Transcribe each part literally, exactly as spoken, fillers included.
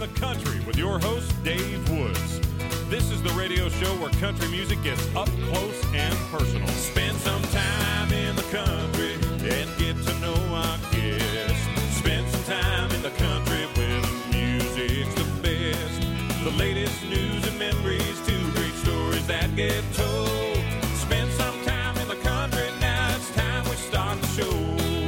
the Country with your host, Dave Woods. This is the radio show where country music gets up close and personal. Spend some time in the country and get to know our guests. Spend some time in the country where the music's the best. The latest news and memories, two great stories that get told. Spend some time in the country, now it's time we start the show.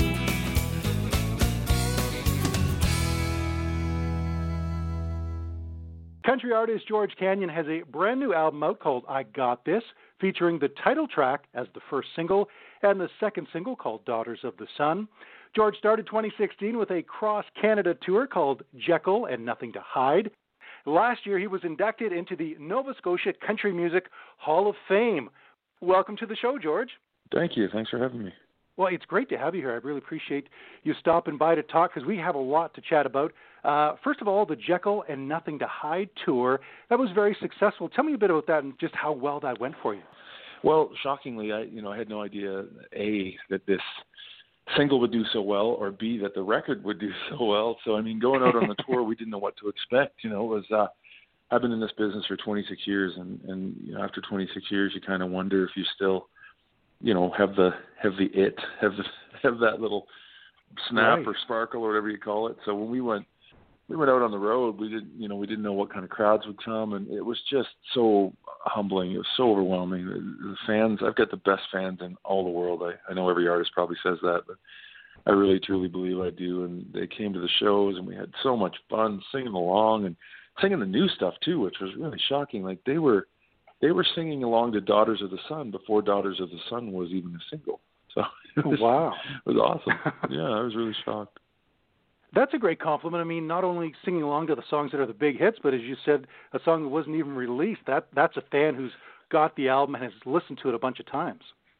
Country artist George Canyon has a brand new album out called I Got This, featuring the title track as the first single and the second single called Daughters of the Sun. George started twenty sixteen with a cross-Canada tour called Jekyll and Nothing to Hide. Last year, he was inducted into the Nova Scotia Country Music Hall of Fame. Welcome to the show, George. Thank you. Thanks for having me. Well, it's great to have you here. I really appreciate you stopping by to talk because we have a lot to chat about. Uh, first of all, the Jekyll and Nothing to Hide tour, that was very successful. Tell me a bit about that and just how well that went for you. Well, shockingly, I you know I had no idea, A, that this single would do so well, or B, that the record would do so well. So, I mean, going out on the tour, we didn't know what to expect. You know, it was uh, I've been in this business for twenty-six years, and, and you know, after twenty-six years, you kind of wonder if you still, you know, have the have the it, have the, have that little snap right. or sparkle or whatever you call it. So when we went we went out on the road, we didn't you know we didn't know what kind of crowds would come, and it was just so humbling. It was so overwhelming. The, the fans, I've got the best fans in all the world. I, I know every artist probably says that, but I really truly believe I do. And they came to the shows, and we had so much fun singing along and singing the new stuff too, which was really shocking. Like they were. They were singing along to Daughters of the Sun before Daughters of the Sun was even a single. So it was, wow. It was awesome. Yeah, I was really shocked. That's a great compliment. I mean, not only singing along to the songs that are the big hits, but as you said, a song that wasn't even released. That That's a fan who's got the album and has listened to it a bunch of times.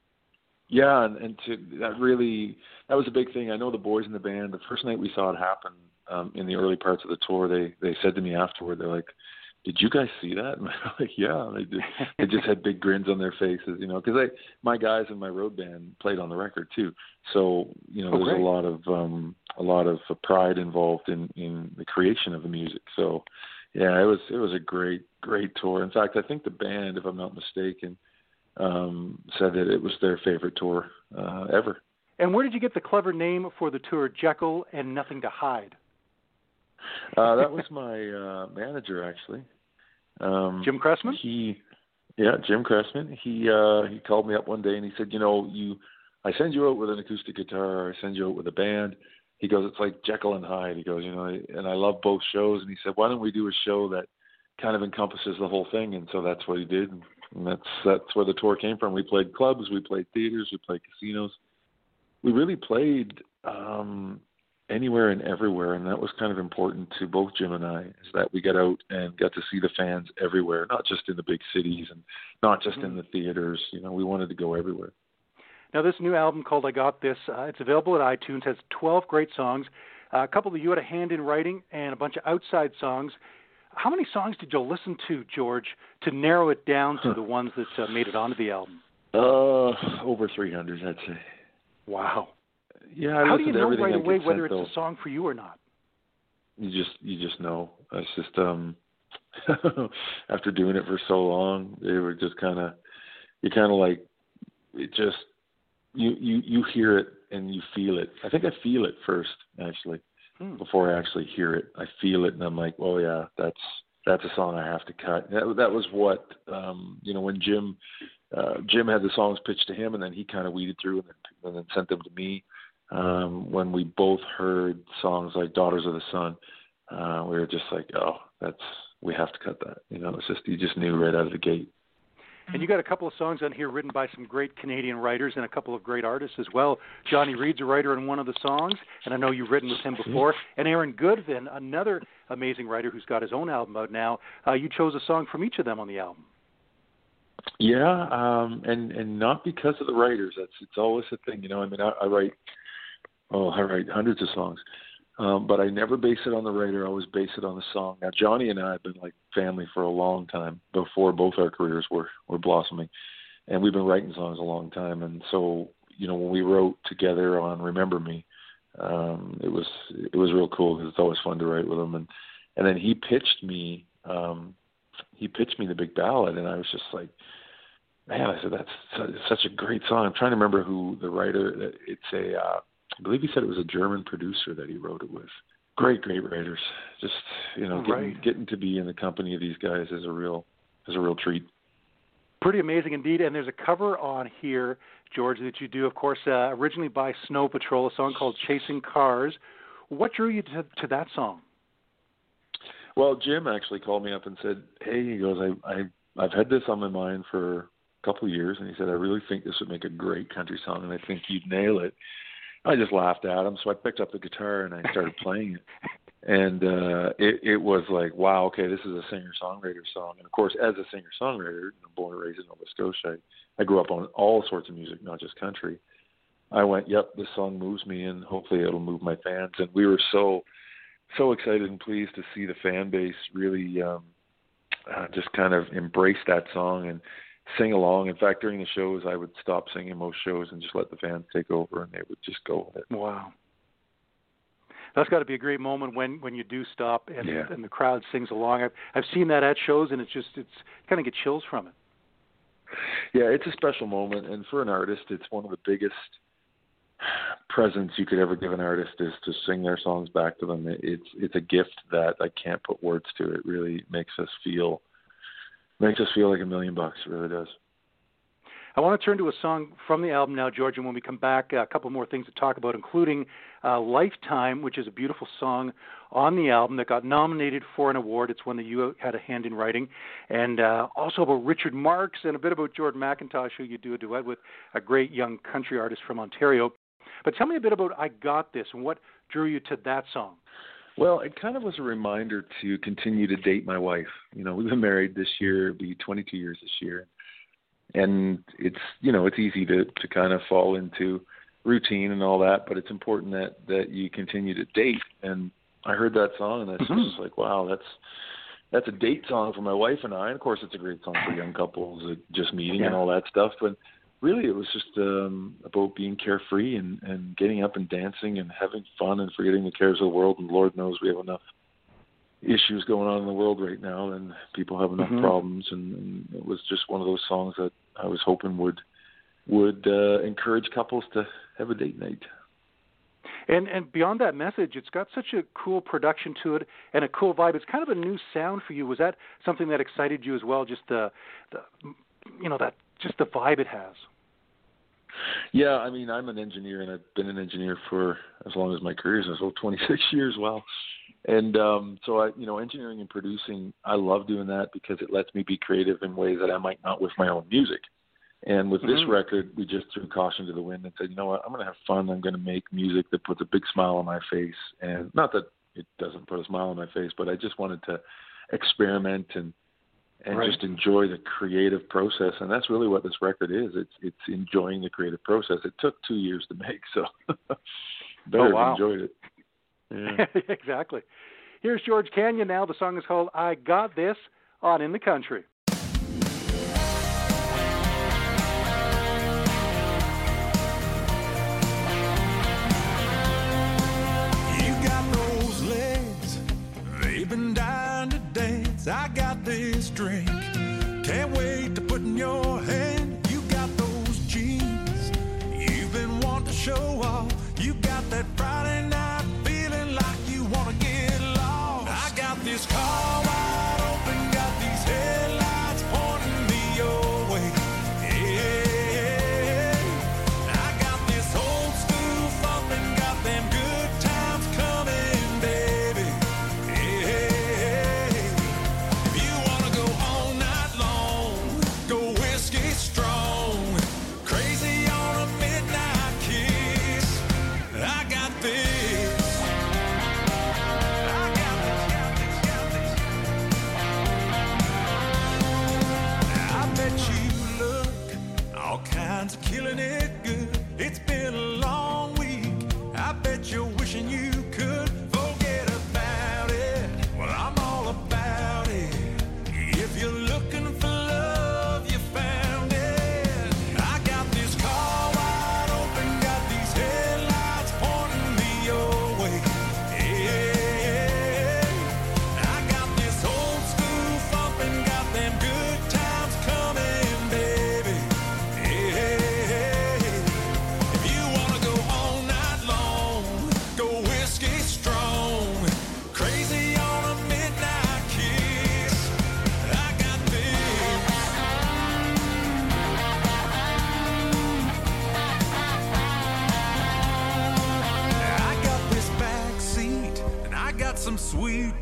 Yeah, and, and to that really, that was a big thing. I know the boys in the band, the first night we saw it happen um, in the early parts of the tour, they, they said to me afterward, they're like, did you guys see that? And I'm like, yeah, they did. They just had big grins on their faces, you know, because I, my guys in my road band played on the record too. So, you know, oh, there's great. a lot of, um, a lot of pride involved in, in the creation of the music. So yeah, it was, it was a great, great tour. In fact, I think the band, if I'm not mistaken, um, said that it was their favorite tour, uh, ever. And where did you get the clever name for the tour, Jekyll and Nothing to Hide? Uh, that was my, uh, manager actually. Um, Jim Cressman? He, yeah, Jim Cressman. He uh, he called me up one day and he said, you know, you, I send you out with an acoustic guitar, I send you out with a band. He goes, it's like Jekyll and Hyde. He goes, you know, and I love both shows. And he said, why don't we do a show that kind of encompasses the whole thing? And so that's what he did. And that's that's where the tour came from. We played clubs, we played theaters, we played casinos. We really played um, anywhere and everywhere, and that was kind of important to both Jim and I, is that we got out and got to see the fans everywhere, not just in the big cities and not just mm-hmm. in the theaters. You know, we wanted to go everywhere. Now, this new album called I Got This, uh, it's available at iTunes, has twelve great songs, uh, a couple that you had a hand in writing, and a bunch of outside songs. How many songs did you listen to, George, to narrow it down to the ones that uh, made it onto the album? Uh, over three hundred, I'd say. Wow. Yeah, I How do you know right away sent, whether it's though. a song for you or not? You just you just know. It's just um after doing it for so long, they were just kind of you kind of like it just you you you hear it and you feel it. I think I feel it first actually hmm. before I actually hear it. I feel it and I'm like, oh yeah, that's that's a song I have to cut. That that was what um you know when Jim uh, Jim had the songs pitched to him and then he kind of weeded through and then, and then sent them to me. Um, when we both heard songs like Daughters of the Sun, uh, we were just like, oh, that's, we have to cut that. You know, it's just, you just knew right out of the gate. And you got a couple of songs on here written by some great Canadian writers and a couple of great artists as well. Johnny Reed's a writer in one of the songs, and I know you've written with him before. And Aaron Goodvin, another amazing writer who's got his own album out now. Uh, you chose a song from each of them on the album. Yeah, um, and and not because of the writers. That's it's always a thing, you know. I mean, I, I write, oh, I write hundreds of songs, um, but I never base it on the writer. I always base it on the song. Now, Johnny and I have been like family for a long time before both our careers were were blossoming, and we've been writing songs a long time. And so, you know, when we wrote together on "Remember Me," um, it was it was real cool because it's always fun to write with him. And And then he pitched me, um, he pitched me the Big Ballad, and I was just like, man, I said, that's such a great song. I'm trying to remember who the writer, it's a, uh, I believe he said it was a German producer that he wrote it with. Great, great writers. Just, you know, getting, right. getting to be in the company of these guys is a real, is a real treat. Pretty amazing indeed. And there's a cover on here, George, that you do, of course, uh, originally by Snow Patrol, a song called Chasing Cars. What drew you to, to that song? Well, Jim actually called me up and said, hey, he goes, I, I, I've had this on my mind for a couple of years. And he said, I really think this would make a great country song, and I think you'd nail it. I just laughed at him. So I picked up the guitar and I started playing it. And uh, it, it was like, wow, okay, this is a singer-songwriter song. And, of course, as a singer-songwriter, you know, born and raised in Nova Scotia, I grew up on all sorts of music, not just country. I went, yep, this song moves me, and hopefully it'll move my fans. And we were so, so excited and pleased to see the fan base really um, uh, just kind of embrace that song and sing along. In fact, during the shows, I would stop singing most shows and just let the fans take over, and they would just go with it. Wow. That's got to be a great moment when, when you do stop and, yeah. and the crowd sings along. I've I've seen that at shows, and it's just it's kind of get chills from it. Yeah, it's a special moment, and for an artist, it's one of the biggest presents you could ever give an artist is to sing their songs back to them. It's it's a gift that I can't put words to. It really makes us feel makes us feel like a million bucks. It really does. I want to turn to a song from the album now, George, and when we come back, a couple more things to talk about, including uh, Lifetime, which is a beautiful song on the album that got nominated for an award. It's one that you had a hand in writing. And uh, also about Richard Marx and a bit about Jordan McIntosh, who you do a duet with, a great young country artist from Ontario. But tell me a bit about I Got This and what drew you to that song. Well, it kind of was a reminder to continue to date my wife. You know, we've been married this year, it'll be twenty-two years this year. And it's, you know, it's easy to, to kind of fall into routine and all that, but it's important that, that you continue to date. And I heard that song, and I was mm-hmm. just like, wow, that's that's a date song for my wife and I. And, of course, it's a great song for young couples, uh, just meeting yeah. and all that stuff. But really it was just um, about being carefree and, and getting up and dancing and having fun and forgetting the cares of the world. And Lord knows we have enough issues going on in the world right now, and people have enough mm-hmm. problems, and, and it was just one of those songs that I was hoping would would uh, encourage couples to have a date night. And and beyond that message, it's got such a cool production to it and a cool vibe. It's kind of a new sound for you. Was that something that excited you as well? Just the, the you know, that just the vibe it has. Yeah, I mean, I'm an engineer, and I've been an engineer for as long as my career is, so twenty-six years. Well. And um, so, I, you know, engineering and producing, I love doing that because it lets me be creative in ways that I might not with my own music. And with mm-hmm. this record, we just threw caution to the wind and said, you know what, I'm going to have fun. I'm going to make music that puts a big smile on my face. And not that it doesn't put a smile on my face, but I just wanted to experiment and and right. just enjoy the creative process. And that's really what this record is. It's it's enjoying the creative process. It took two years to make, so better oh, wow. have enjoyed it. Yeah. Exactly. Here's George Canyon now. The song is called I Got This on In the Country. You got those legs, they've been dying to dance. I got this drink, can't wait to put in your hand. You got those jeans, you've been wanting to show off. You got that Friday night this car wide open, got these headlights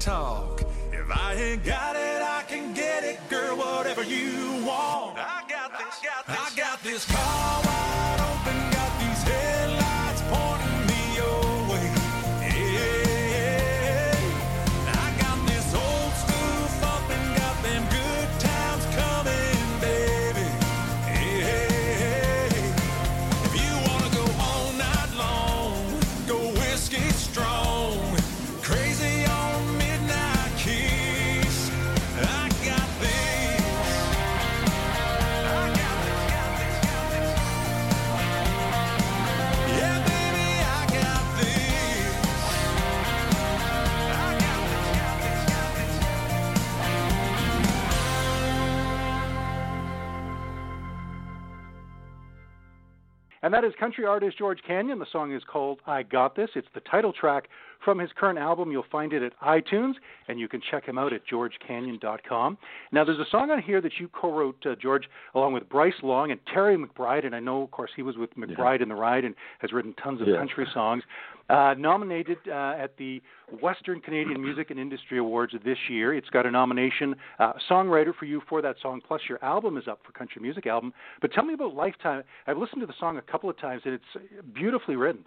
talk. If I ain't got it, I can get it, girl, whatever you want. I got this, got this. I got this car wide open, got these headlights pointing me your way. Yeah, I got this old school thumping, got them good times coming, baby. Yeah, if you wanna go all night long, go whiskey strong, crazy on midnight kiss. I got this. I got this, got this, got this. Yeah, baby, I got this. I got this, got this, got this. And that is country artist George Canyon. The song is called I Got This. It's the title track from his current album. You'll find it at iTunes, and you can check him out at george canyon dot com. Now, there's a song on here that you co-wrote, uh, George, along with Bryce Long and Terry McBride, and I know, of course, he was with McBride in the Ride and has written tons of Yeah. country songs. Uh, nominated uh, at the Western Canadian Music and Industry Awards this year. It's got a nomination, uh, songwriter for you for that song, plus your album is up for Country Music Album. But tell me about Lifetime. I've listened to the song a couple of times, and it's beautifully written.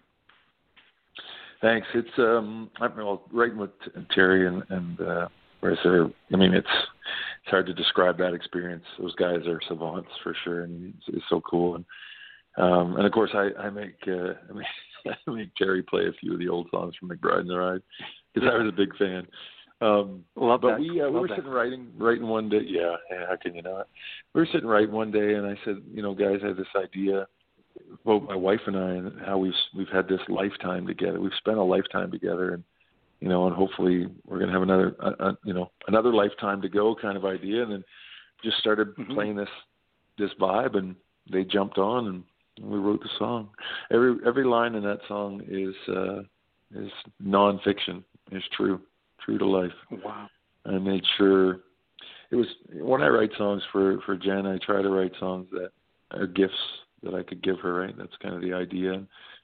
Thanks. It's um, I'm well, writing with Terry and and uh, Bryce are. I mean, it's it's hard to describe that experience. Those guys are savants for sure, and it's, it's so cool. And um, and of course, I I make uh, I mean I make Terry play a few of the old songs from McBride and the Ride because I was a big fan. Um, Love but that. we uh, we Love were that. sitting writing writing one day. Yeah, yeah, how can you not? We were sitting writing one day, and I said, you know, guys, I have this idea. Well, my wife and I, and how we've we've had this lifetime together. We've spent a lifetime together, and you know, and hopefully we're going to have another, uh, uh, you know, another lifetime to go, kind of idea. And then just started Mm-hmm. playing this this vibe, and they jumped on, and we wrote the song. Every every line in that song is uh, is nonfiction. It's true, true to life. Wow. I made sure it was when I write songs for for Jen, I try to write songs that are gifts that I could give her, right? That's kind of the idea.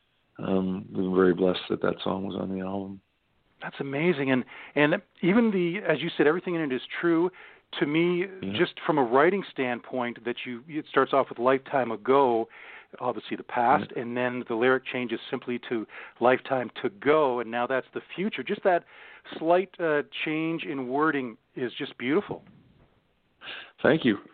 Um, we've been very blessed that that song was on the album. That's amazing. And and even the, as you said, everything in it is true. To me, Yeah. just from a writing standpoint, that you, it starts off with lifetime ago, obviously the past, Yeah. and then the lyric changes simply to lifetime to go, and now that's the future. Just that slight uh, change in wording is just beautiful. Thank you.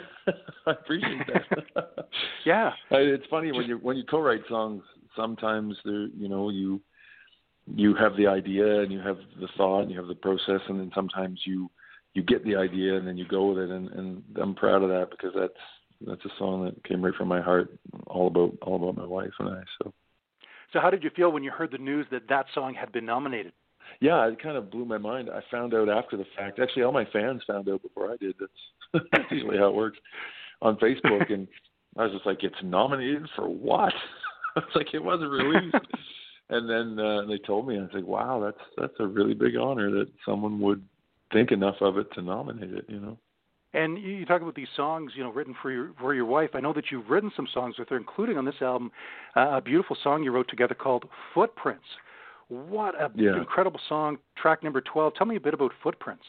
I appreciate that. Yeah. I- It's funny when you when you co-write songs. Sometimes there, you know, you you have the idea and you have the thought and you have the process, and then sometimes you you get the idea and then you go with it. And, and I'm proud of that because that's that's a song that came right from my heart, all about all about my wife and I. So. So how did you feel when you heard the news that that song had been nominated? Yeah, it kind of blew my mind. I found out after the fact. Actually, all my fans found out before I did. That's, that's usually how it works on Facebook. And I was just like, it's nominated for what? I was like, it wasn't released. And then uh, they told me, and I was like, wow, that's that's a really big honor that someone would think enough of it to nominate it, you know. And you you talk about these songs, you know, written for your for your wife. I know that you've written some songs with her, including on this album, uh, a beautiful song you wrote together called Footprints. What a Yeah. incredible song, track number twelve. Tell me a bit about Footprints.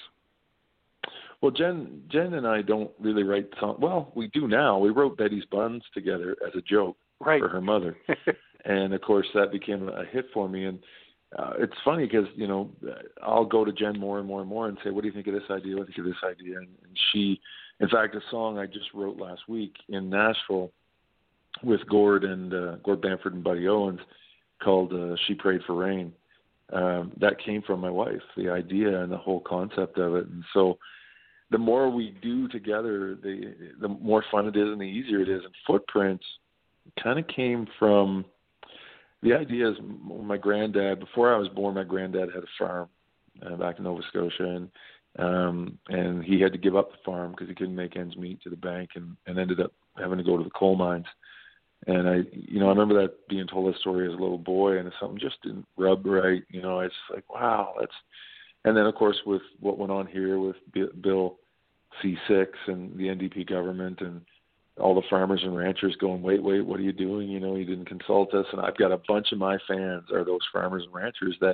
Well, Jen, Jen and I don't really write songs. Well, we do now. We wrote Betty's Buns together as a joke Right. for her mother, and of course that became a hit for me. And uh, it's funny because you know I'll go to Jen more and more and more and say, "What do you think of this idea? What do you think of this idea?" And, and she, in fact, a song I just wrote last week in Nashville with Gord and uh, Gord Bamford and Buddy Owens, called uh, "She Prayed for Rain." Um, that came from my wife, the idea and the whole concept of it. And so the more we do together, the the more fun it is and the easier it is. And Footprints kind of came from the idea is my granddad, before I was born, my granddad had a farm uh, back in Nova Scotia, and um, and he had to give up the farm because he couldn't make ends meet to the bank, and, and ended up having to go to the coal mines. And I, you know, I remember that being told that story as a little boy, and something just didn't rub right. You know, I was like, wow, that's. And then of course with what went on here with Bill C six and the N D P government and all the farmers and ranchers going, wait, wait, what are you doing? You know, you didn't consult us. And I've got a bunch of my fans are those farmers and ranchers that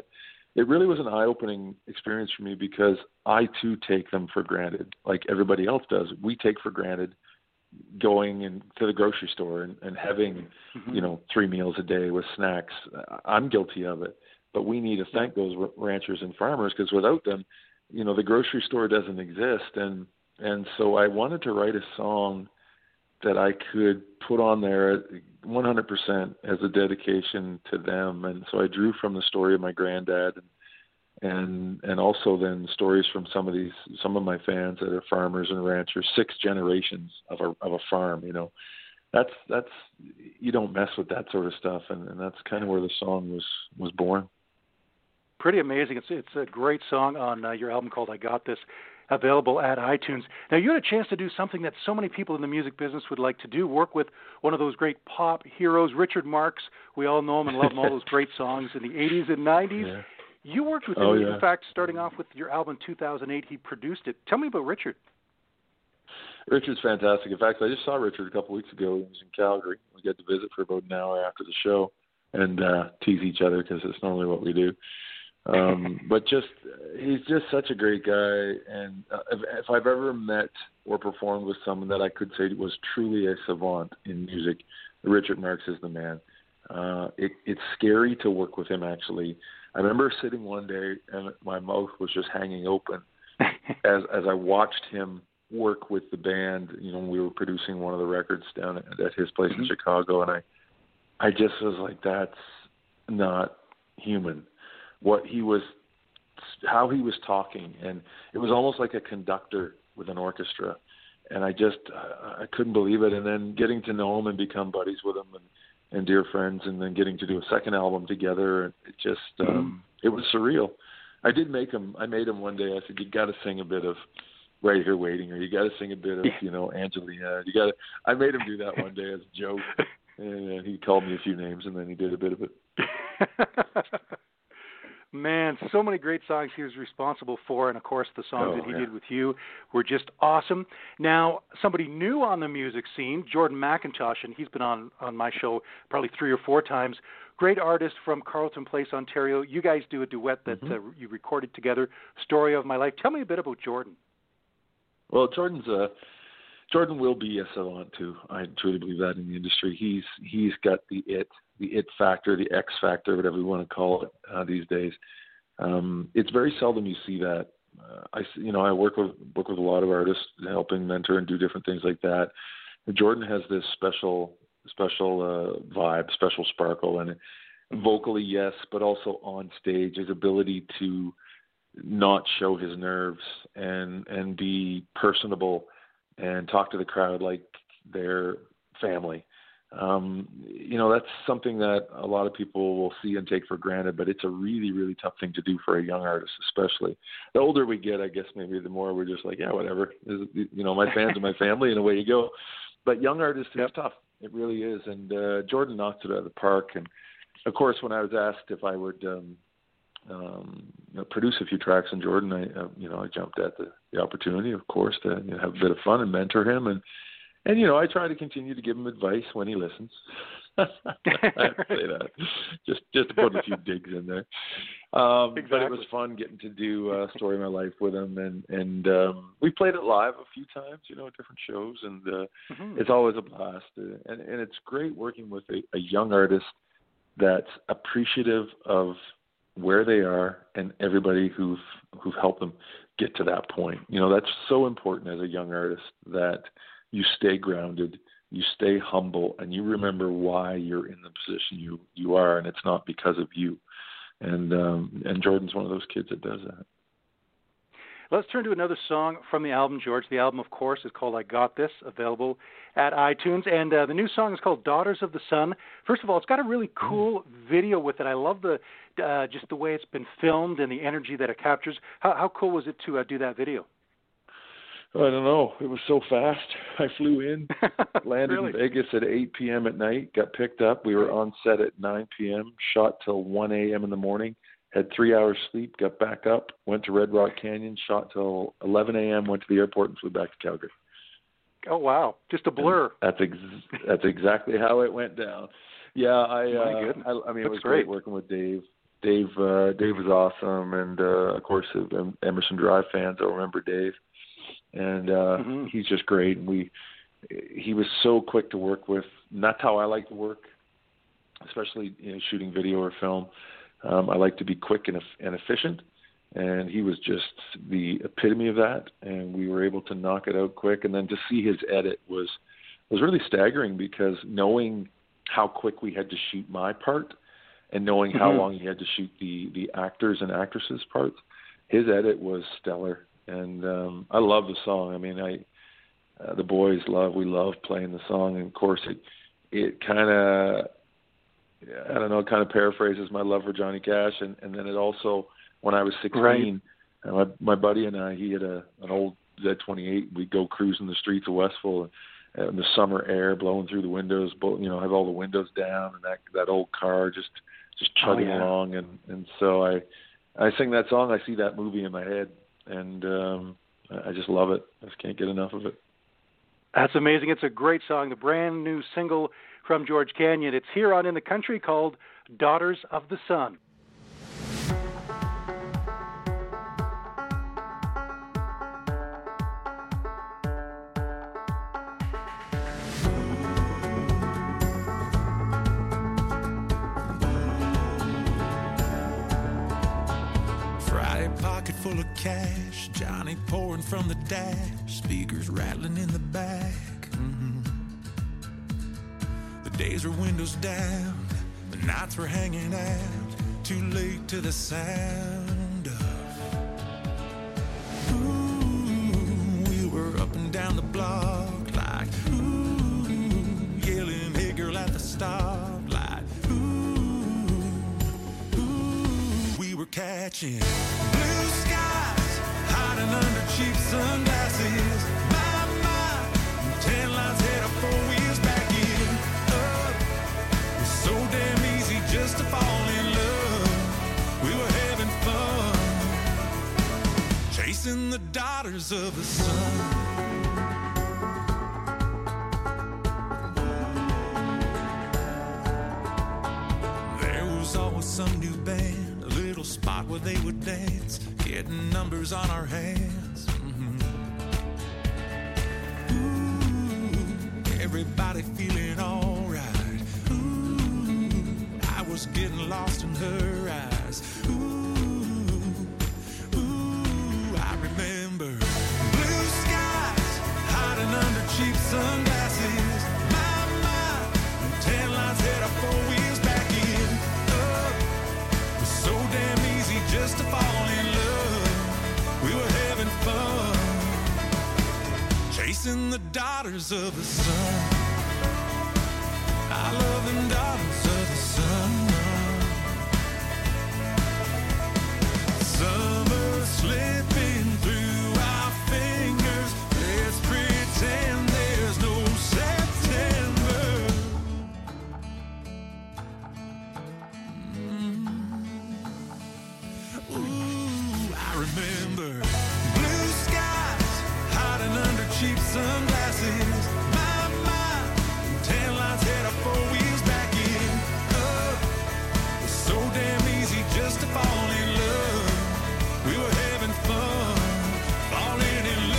it really was an eye-opening experience for me because I too take them for granted, like everybody else does. We take for granted going in, to the grocery store and, and having, mm-hmm. you know, three meals a day with snacks. I'm guilty of it, but we need to thank those ranchers and farmers because without them, you know, the grocery store doesn't exist. And, and so I wanted to write a song that I could put on there one hundred percent as a dedication to them. And so I drew from the story of my granddad and, and, and also then stories from some of these, some of my fans that are farmers and ranchers, six generations of a, of a farm, you know, that's, that's, you don't mess with that sort of stuff. And, and that's kind of where the song was, was born. Pretty amazing. It's, it's a great song on uh, your album called I Got This, available at iTunes. Now, you had a chance to do something that so many people in the music business would like to do, work with one of those great pop heroes, Richard Marx. We all know him and love him, all those great songs in the eighties and nineties. Yeah. You worked with him, oh, yeah. in fact, starting off with your album two thousand eight, he produced it. Tell me about Richard. Richard's fantastic. In fact, I just saw Richard a couple weeks ago. He was in Calgary. We got to visit for about an hour after the show and uh, tease each other because it's normally what we do. um, but just, he's just such a great guy. And uh, if, if I've ever met or performed with someone that I could say was truly a savant in music, Richard Marx is the man. Uh, it, it's scary to work with him, actually. I remember sitting one day and my mouth was just hanging open as, as I watched him work with the band. You know, we were producing one of the records down at, at his place mm-hmm. in Chicago. And I, I just was like, that's not human. What he was, how he was talking, and it was almost like a conductor with an orchestra, and I just, uh, I couldn't believe it. And then getting to know him and become buddies with him, and, and dear friends, and then getting to do a second album together, and it just, um, mm-hmm. it was surreal. I did make him. I made him one day. I said, "You got to sing a bit of Right Here Waiting," or "You got to sing a bit of, you know, Angelina." You got to. I made him do that one day as a joke, and he called me a few names, and then he did a bit of it. Man, so many great songs he was responsible for, and of course the songs oh, that he yeah. did with you were just awesome. Now, somebody new on the music scene, Jordan McIntosh, and he's been on, on my show probably three or four times. Great artist from Carleton Place, Ontario. You guys do a duet that mm-hmm. uh, you recorded together, Story of My Life. Tell me a bit about Jordan. Well, Jordan's a... Jordan will be a savant too. I truly believe that in the industry. He's he's got the it, the it factor, the X factor, whatever you want to call it uh, these days. Um, it's very seldom you see that. Uh, I you know I work with work with a lot of artists, helping mentor and do different things like that. And Jordan has this special special uh, vibe, special sparkle, and vocally yes, but also on stage, his ability to not show his nerves and and be personable and talk to the crowd like their family. Um, you know, that's something that a lot of people will see and take for granted, but it's a really, really tough thing to do for a young artist, especially. The older we get, I guess maybe the more we're just like, yeah, whatever. You know, my fans are my family, and away you go. But young artists, it's tough. It really is. And uh, Jordan knocked it out of the park. And, of course, when I was asked if I would um, um, you know, produce a few tracks in Jordan, I, uh, you know, I jumped at the, the opportunity, of course, to you know, have a bit of fun and mentor him. And, and, you know, I try to continue to give him advice when he listens. I have to say that, just just to put a few digs in there. Um, exactly. But it was fun getting to do uh, Story of My Life with him, and and um, we played it live a few times, you know, at different shows, and uh, mm-hmm. it's always a blast. Uh, and and it's great working with a, a young artist that's appreciative of where they are and everybody who've who've helped them get to that point. You know, that's so important as a young artist, that you stay grounded, you stay humble, and you remember why you're in the position you, you are, and it's not because of you. And um, and Jordan's one of those kids that does that. Let's turn to another song from the album, George. The album, of course, is called I Got This, available at iTunes. And uh, the new song is called Daughters of the Sun. First of all, it's got a really cool video with it. I love the uh, just the way it's been filmed and the energy that it captures. How, how cool was it to uh, do that video? I don't know. It was so fast. I flew in, landed really? in Vegas at eight p.m. at night, got picked up. We were on set at nine p.m., shot till one a.m. in the morning, had three hours sleep, got back up, went to Red Rock Canyon, shot till eleven a.m., went to the airport, and flew back to Calgary. Oh, wow. Just a blur. And that's ex- that's exactly how it went down. Yeah, I, uh, I, I mean, That's it was great. great working with Dave. Dave uh, Dave was awesome, and uh, of course, uh, Emerson Drive fans will remember Dave, and uh, mm-hmm. he's just great. And we he was so quick to work with. And that's how I like to work, especially you know, shooting video or film. Um, I like to be quick and, and efficient, and he was just the epitome of that. And we were able to knock it out quick, and then to see his edit was was really staggering, because knowing how quick we had to shoot my part, and knowing how mm-hmm. long he had to shoot the, the actors and actresses' parts, his edit was stellar. And um, I love the song. I mean, I uh, the boys love, we love playing the song. And, of course, it it kind of, I don't know, it kind of paraphrases my love for Johnny Cash. And, and then it also, when I was sixteen, right. uh, my, my buddy and I, he had a an old Z twenty-eight. We'd go cruising the streets of Westville, and, and the summer air blowing through the windows, you know, have all the windows down, and that that old car just – just chugging oh, yeah. along, and, and so I I sing that song, I see that movie in my head, and um, I just love it. I just can't get enough of it. That's amazing. It's a great song, the brand new single from George Canyon. It's here on In the Country, called Daughters of the Sun. Full of cash, Johnny pouring from the dash, speakers rattling in the back. Mm-hmm. The days were windows down, the nights were hanging out, too late to the sound of. Ooh, we were up and down the block like, ooh, yelling, hey girl at the stoplight. Ooh, ooh, we were catching under cheap sunglasses, my, my, tan lines head up, four wheels back in, up. It was so damn easy just to fall in love. We were having fun, chasing the daughters of the sun. There was always some new band, a little spot where they would dance, getting numbers on our hands. Mm-hmm. Ooh, everybody feeling all right. Ooh, I was getting lost in her eyes. Ooh, ooh, I remember blue skies hiding under cheap sunglasses. My, my, tan lines head up, four wheels back in. Up, it was so damn easy just to fall in love. We were having fun, chasing the daughters of the sun. I love them daughters of the sun. Summer slipping through our fingers. Let's pretend there's no September. Mm. Ooh, I remember blue skies hiding under cheap sunglasses. My, my, tan lines head up, four wheels back in. Up, it was so damn easy just to fall in love. We were having fun, falling in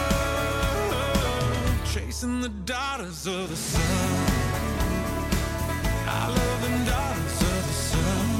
love, chasing the daughters of the sun. I love them daughters of the sun.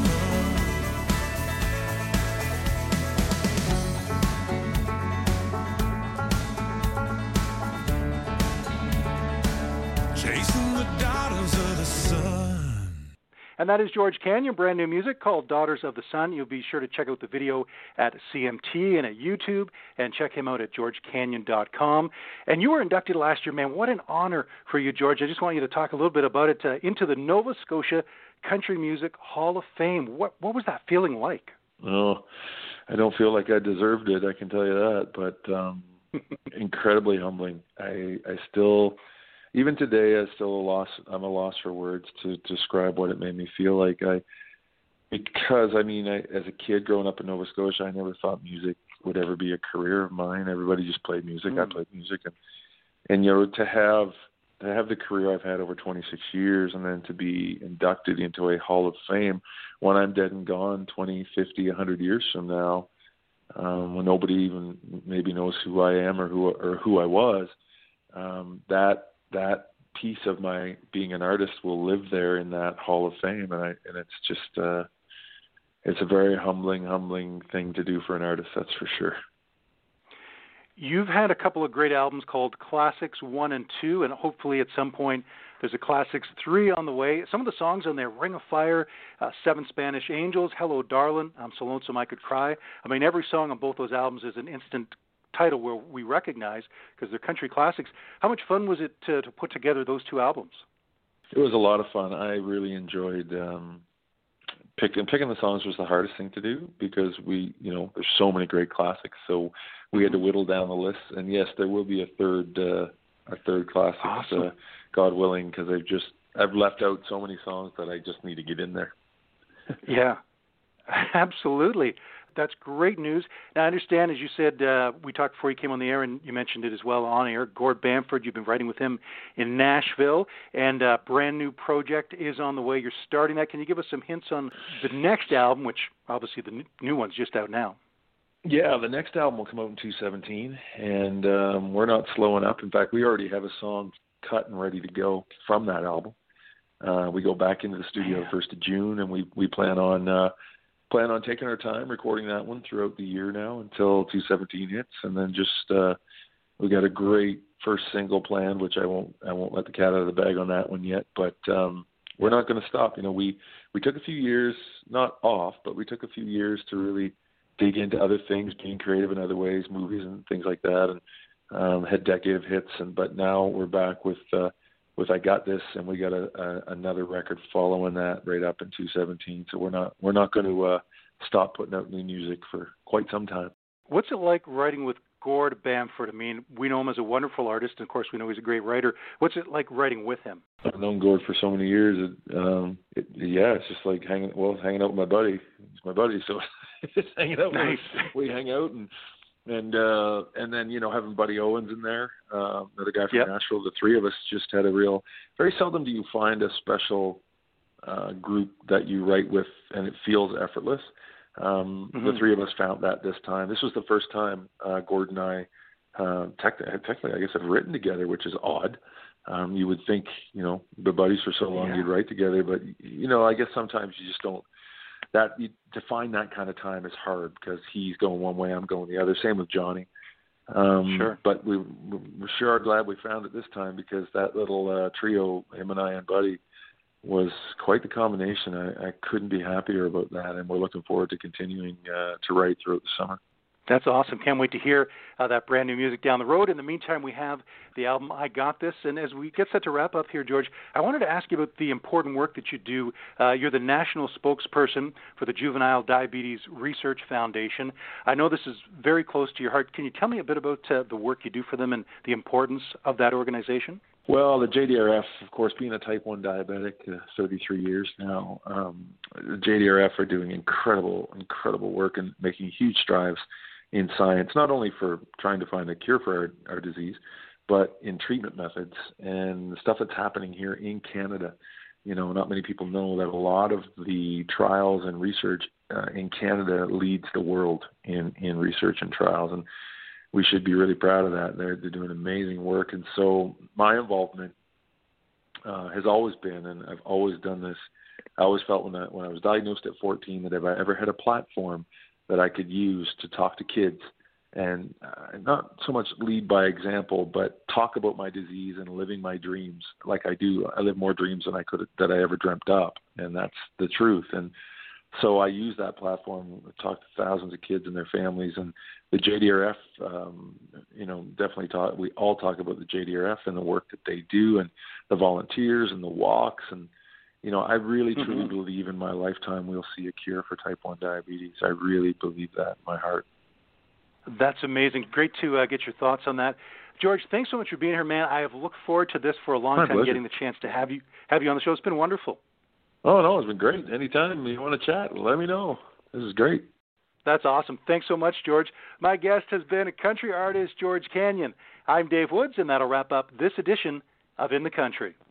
Chasing the daughters of the sun. And that is George Canyon, brand new music called Daughters of the Sun. You'll be sure to check out the video at C M T and at YouTube, and check him out at george canyon dot com. And you were inducted last year, man. What an honor for you, George. I just want you to talk a little bit about it, uh, into the Nova Scotia Country Music Hall of Fame. What what was that feeling like? Oh, I don't feel like I deserved it, I can tell you that, but um, incredibly humbling. I I still... Even today, I still a loss. I'm a loss for words to, to describe what it made me feel like. I, because I mean, I, as a kid growing up in Nova Scotia, I never thought music would ever be a career of mine. Everybody just played music. Mm. I played music, and and you know, to have to have the career I've had over twenty-six years, and then to be inducted into a Hall of Fame when I'm dead and gone twenty, fifty, one hundred years from now, um, when nobody even maybe knows who I am or who or who I was, um, that that piece of my being an artist will live there in that Hall of Fame, and I and it's just uh, it's a very humbling, humbling thing to do for an artist. That's for sure. You've had a couple of great albums called Classics one and two, and hopefully at some point there's a Classics three on the way. Some of the songs on there, Ring of Fire, uh, Seven Spanish Angels, Hello Darlin', I'm So Lonesome I Could Cry. I mean, every song on both those albums is an instant title where we recognize because they're country classics. How much fun was it to, to put together those two albums? It was a lot of fun. I really enjoyed um, picking picking the songs was the hardest thing to do because we, you know, there's so many great classics. So we had to whittle down the list. And yes, there will be a third uh, a third classics, awesome. uh, God willing, because I've just I've left out so many songs that I just need to get in there. Yeah, absolutely. That's great news. Now, I understand, as you said, uh, we talked before you came on the air, and you mentioned it as well on air, Gord Bamford, you've been writing with him in Nashville, and a brand new project is on the way. You're starting that. Can you give us some hints on the next album, which obviously the new one's just out now? Yeah, the next album will come out in two seventeen, and um, we're not slowing up. In fact, we already have a song cut and ready to go from that album. Uh, we go back into the studio the first of June, and we, we plan on uh, plan on taking our time recording that one throughout the year now until two seventeen hits, and then just uh, we got a great first single planned, which I won't I won't let the cat out of the bag on that one yet. But um, we're not going to stop. You know, we we took a few years, not off, but we took a few years to really dig into other things, being creative in other ways, movies and things like that, and um, had decade of hits. And but now we're back with uh, with I Got This, and we got a, a, another record following that right up in two seventeen. So we're not we're not going to uh, stop putting out new music for quite some time. What's it like writing with Gord Bamford? I mean, we know him as a wonderful artist, and of course we know he's a great writher. What's it like writing with him? I've known Gord for so many years. It, um, it, yeah, it's just like hanging well hanging out with my buddy. He's my buddy, so it's hanging out. Nice. We, we hang out and. And uh, and then, you know, having Buddy Owens in there, uh, another guy from yep. Nashville, the three of us just had a real, very seldom do you find a special uh, group that you write with and it feels effortless. Um, mm-hmm. The three of us found that this time. This was the first time uh, Gord and I, uh, tech- technically, I guess, have written together, which is odd. Um, you would think, you know, the buddies for so long yeah. you'd write together, but, you know, I guess sometimes you just don't. That you, to find that kind of time is hard because he's going one way, I'm going the other. Same with Johnny. Um, sure. But we, we sure are glad we found it this time because that little uh, trio, him and I and Buddy, was quite the combination. I, I couldn't be happier about that, and we're looking forward to continuing uh, to write throughout the summer. That's awesome. Can't wait to hear uh, that brand new music down the road. In the meantime, we have the album I Got This. And as we get set to wrap up here, George, I wanted to ask you about the important work that you do. Uh, you're the national spokesperson for the Juvenile Diabetes Research Foundation. I know this is very close to your heart. Can you tell me a bit about uh, the work you do for them and the importance of that organization? Well, the J D R F, of course, being a type one diabetic, uh, thirty-three years now, um, the J D R F are doing incredible, incredible work and making huge strides in science, not only for trying to find a cure for our, our disease, but in treatment methods and the stuff that's happening here in Canada. You know, not many people know that a lot of the trials and research uh, in Canada leads the world in, in research and trials. And we should be really proud of that. They're, they're doing amazing work. And so my involvement uh, has always been, and I've always done this, I always felt when I, when I was diagnosed at fourteen that if I ever had a platform that I could use to talk to kids and uh, not so much lead by example, but talk about my disease and living my dreams like I do. I live more dreams than I could that I ever dreamt up, and that's the truth. And so I use that platform to talk to thousands of kids and their families. And the J D R F, um, you know, definitely talk. We all talk about the J D R F and the work that they do, and the volunteers and the walks and. You know, I really, truly mm-hmm. believe in my lifetime we'll see a cure for type one diabetes. I really believe that in my heart. That's amazing. Great to uh, get your thoughts on that. George, thanks so much for being here, man. I have looked forward to this for a long my time, pleasure. getting the chance to have you have you on the show. It's been wonderful. Oh, no, it's been great. Anytime you want to chat, let me know. This is great. That's awesome. Thanks so much, George. My guest has been a country artist, George Canyon. I'm Dave Woods, and that'll wrap up this edition of In the Country.